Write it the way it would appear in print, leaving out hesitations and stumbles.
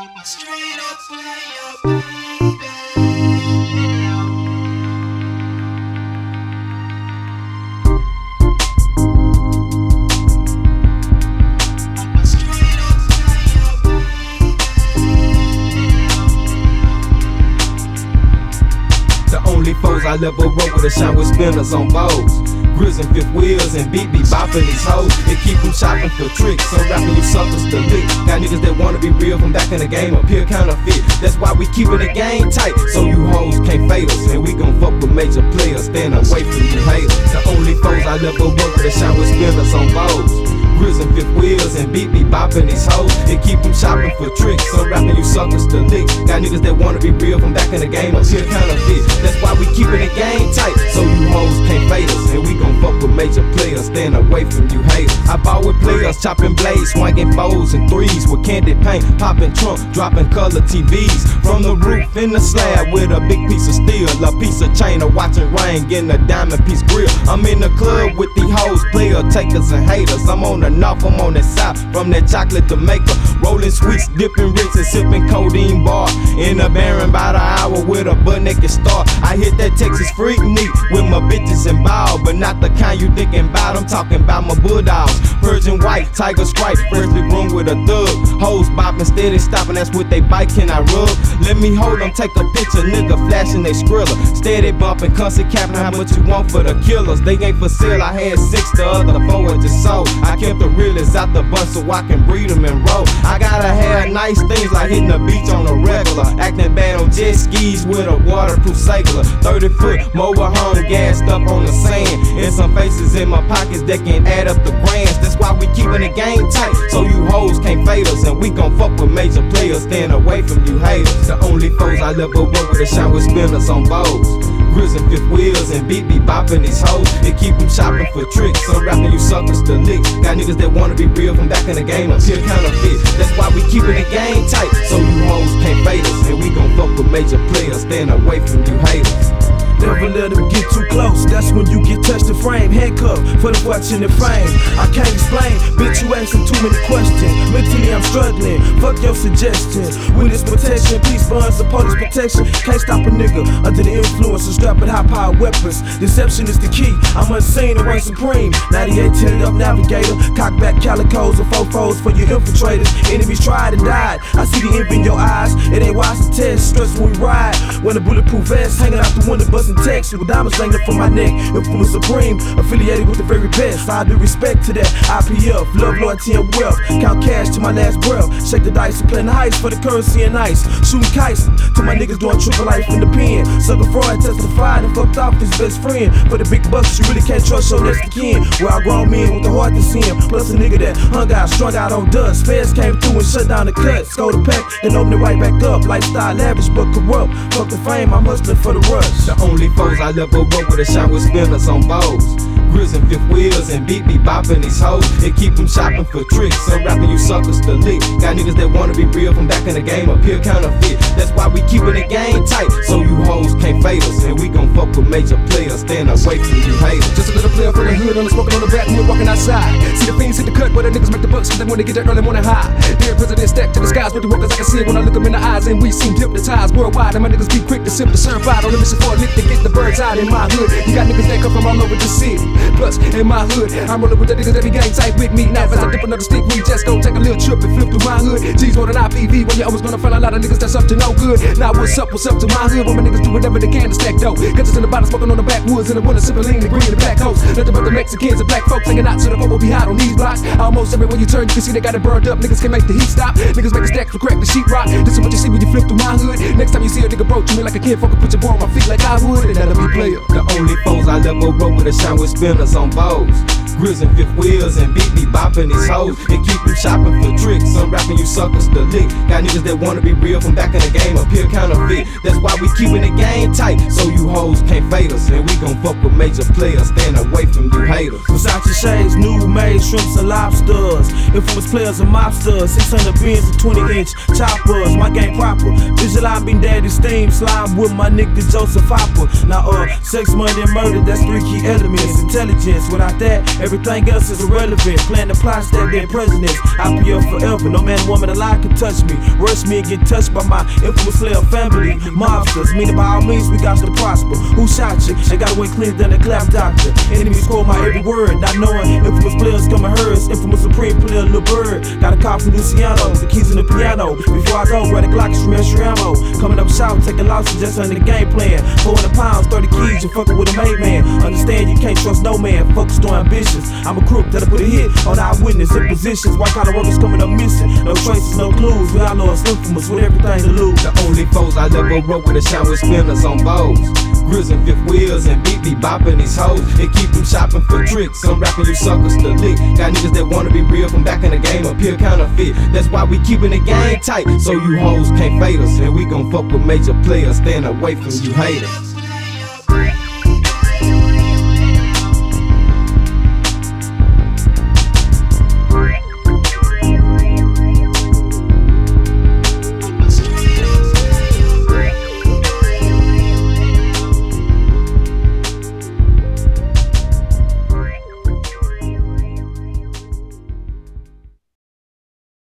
Straight up player, baby. Straight up player, baby. The only foes I ever rode with a shine with spinners on bows. Grizz and fifth wheels and beat bopping these hoes. They keep them shopping for tricks. Some rapping you suckers to lick. Got niggas that wanna be real from back in the game, appear counterfeit. That's why we keeping the game tight, so you hoes can't fade us. And we gon' fuck with major players, stand away from you haters. The only foes I ever work with a shine with spinners on bows. Grizz and fifth wheels and beat bopping these hoes. They keep them shopping for tricks. Some rapping you suckers to lick. Got niggas that wanna be real from back in the game, appear counterfeit. That's why we keeping the game tight, so you hoes can't fade us. And we gon' fuck with major players, stand away from you haters. I ball with players, chopping blades, swinging fours and threes with candy paint, popping trunk, dropping color TVs from the roof in the slab with a big piece of steel, a piece of chain, a watch and ring, getting a diamond piece grill. I'm in the club with these hoes, player takers and haters. I'm on the north, I'm on the south, from that chocolate to maker, rolling sweets, dipping rinse and sipping codeine bar. In a barren by the hour with a butt naked star. I hit that Texas freak neat with my bitches and ball, but not the kind you thinking about. I'm talking about my bulldogs, Persian white, tiger stripe, freshly groomed with a thug. Hoes bopping, steady stopping, that's what they bite. Can I rub? Let me hold them, take a picture, nigga flashing they skriller. Steady bumping, constant capping, how much you want for the killers? They ain't for sale, I had 6, the other 4 I just sold. I kept the realest out the bunch so I can breed them and roll. I gotta have nice things like hitting the beach on a regular, acting bad on jet skis with a waterproof sailor. 30-foot mobile home gassed up on the sand, and some faces in my pockets that can add up the grands. That's why we keeping the game tight, so you hoes can't fade us. And we gon' fuck with major players, stand away from you haters. The only foes I ever work with a shine with spinners on bows. Grizz and fifth wheels and beat bopping these hoes. They keep them shopping for tricks. Some rapping you suckers to lick. Got niggas that wanna be real from back in the game, appear counterfeit. That's why we keeping the game tight, so you hoes can't fade us. And we gon' fuck with major players, stand away from you haters. Never let them get too close, that's when you get touched the frame. Handcuffed for the watching the frame. I can't explain, bitch, you asking too many questions. Mentally I'm struggling, fuck your suggestions. Witness protection, peace bonds, the police protection. Can't stop a nigga under the influence of strapping high-powered weapons. Deception is the key, I'm unseen and reign supreme. 98 tinted up navigator, cock back calicos and fofos for your infiltrators. Enemies tried and died, I see the envy in your eyes. It ain't wise to test, stress when we ride. When the bulletproof vest hanging out the window, busting text with diamonds hanging from my neck. Influence supreme, affiliated with the very best. I do respect to that IPF, love, loyalty, and wealth. Count cash to my last breath. Shake the dice and play the heist for the currency and ice. Shooting kites to my niggas doing triple life in the pen. Sucker fraud testified and fucked off his best friend. For the big bucks, you really can't trust your next of kin. Where I grown men with the heart to sin. Plus a nigga that hung out, strung out on dust. Feds came through and shut down the cuts. Go to pack and open it right back up. Lifestyle lavish but corrupt. Fuck the fame, I'm hustling for the rush. The only foes I ever work with a shine with spinners on bows. Grizz and fifth wheels and beat bopping these hoes. They keep them shopping for tricks. Some rapping you suckers to lick. Got niggas that wanna be real from back in the game, appear counterfeit. That's why we keeping the game tight, so you hoes can't fade us. And we gon' fuck with major players, stand away from you haters. Just a little player from the hood, on the smoking on the backwood, walking outside. See the fiends hit the cut where the niggas make the bucks, cause they wanna get that early morning high. Dear president stacked to the skies with the workers, I can see it when I look them in the eyes. And we seem hypnotized worldwide, and my niggas be quick to sip the certified on a mission for a lick to get the birds out in my hood. You got niggas that come from all over the city. Plus, in my hood, I'm rolling with the niggas that be gang tight with me. Now, as I dip another stick, we just gon' take a little trip and flip through my hood. G's more than IPV, when you always gonna find a lot of niggas that's up to no good. Now, what's up to my hood? When my niggas do whatever they can to stack dough. Cause it's in the bottom, smoking on the backwoods, in the winter, sipping lean, the green, and black coast. Nothing but the Mexicans and black folks hanging out to the bubble be hot on these blocks. Almost everywhere you turn, you can see they got it burned up. Niggas can't make the heat stop. Niggas make the stacks for crack the sheetrock. This is what you see when you flip through my hood. Next time you see a nigga broke, you me like a kid, fucking put your boy on my feet like I would, and that'll be player. The only foes I ever work with a shine with spinners on bows. Grizz and fifth wheels and beat bopping these hoes. They keep them shopping for tricks. Some rapping you suckers to lick. Got niggas that wanna be real from back in the game, appear counterfeit. That's why we keeping the game tight, so you hoes can't fade us. And we gon' fuck with major players, stand away from you haters. Versace shades, new made shrimps and lobsters. Infamous players and mobsters. 600 bins and 20-inch choppers. My game proper. Visualize being daddy steam. Slime with my nigga Joseph Hopper. Now sex, money, and murder, that's 3 key elements. Intelligence, without that, Everything else is irrelevant. Plan the plot, stack their presidents. I'll be up forever. No man, woman alive can touch me. Rush me and get touched by my infamous Slayer family. Mobsters, meaning by all means we got to prosper. Who shot you? They got away cleaner than a clap doctor. Enemies quote my every word, not knowing infamous players coming hers. Infamous supreme player Lil Bird. Got a call from Luciano, the keys in the piano. Before I go, grab the Glock, stream extra ammo. Coming up shout, taking losses just under the game plan. 400 pounds, 30 keys, you fucking with a made man. Understand you can't trust no man, focused on ambitions. I'm a crook that'll put a hit on eyewitness in positions. White collar workers coming up missing. No traces, no clues. We all know it's infamous with everything to lose. The only foes I ever wrote with a shine with spinners on bows. Grizzin' fifth wheels and beat be bopping these hoes. They keep them shopping for tricks. I'm rapping you suckers to lick. Got niggas that wanna be real from back in the game up here counterfeit. That's why we keeping the game tight, so you hoes can't fade us. And we gon' fuck with major players. Stand away from you haters.